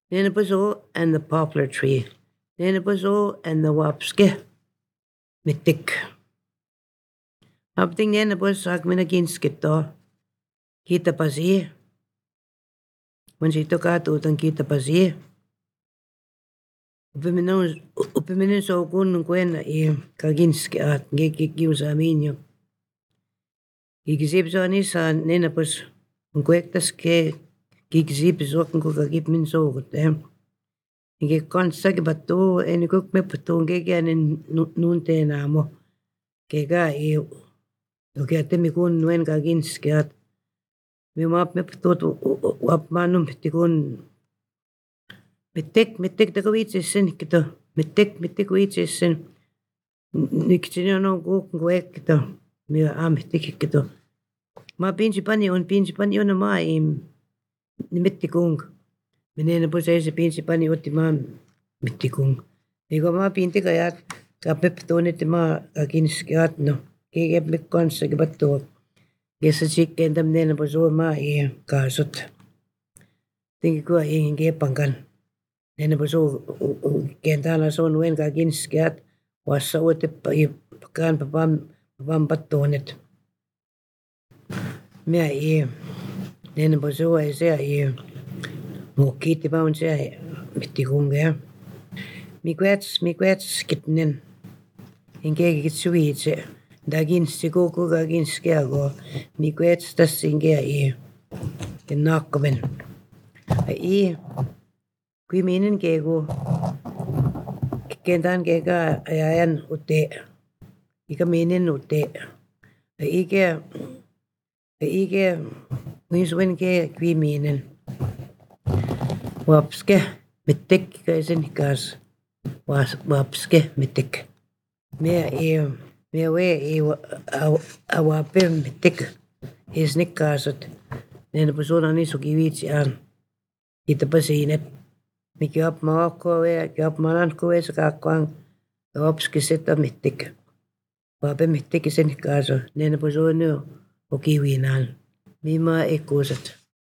Nenabuzo and the poplar tree. Nenabuzo and the wapske. Mittik. Abding nenabuz agmina ginskito. Kita pasi. When she took out utan kita pasi. Upiminin so kun kuena I kaginski at giusa aminyo. Gigisip so anisa nenabuz. Unkuektas ke gigisip so kun kagip min so gut. Inge konsa bato eni kuk me pato nge anin nunte namo. Kega oke atemi kun nuen kaginski at. Mi map me pato wap manum tikun. Mittek tako itsessen kito. Mittek itsessen. Nikitsin no kuek kito. Mi amittik kito. Ma pinsi pani on ma mittikung. Minä puhuisin pinsi pani otti ma mittikung. Eikä ma pinti kajat kapep tuonne ma kaginski at no. Kegep me kanssa kebatto. Kesa sikken tämmöinen puhuu ma kaasut. Tinki kuva inge pankan. Nene puhuu kentala son wen kaginski at wassa uute pakan papam pattonet. Mä nene puhuu ei se kiitti paun se mittikunga. Mikwets kitnen. Inge kitsuitse. Daginsi koko kaginski ako. Mikwets tässä inge nakkomen. Kui minen kego kentan kega ayan ute. Ika minen ute. Ike winswen ke kui minen. Wapske mittek kaisen kas. Wapske mittek. Me we awape mittek. Isnikkaasut. Nene pusuna nisuki viitsi aan. Itapa siinet. Miki op ma okkoe, op ma lankkoe sakakkoan. Opski seta mittek. Wape mittek isenikaasu. Nene pusuna okiwiinaan. Mima ekkuuset.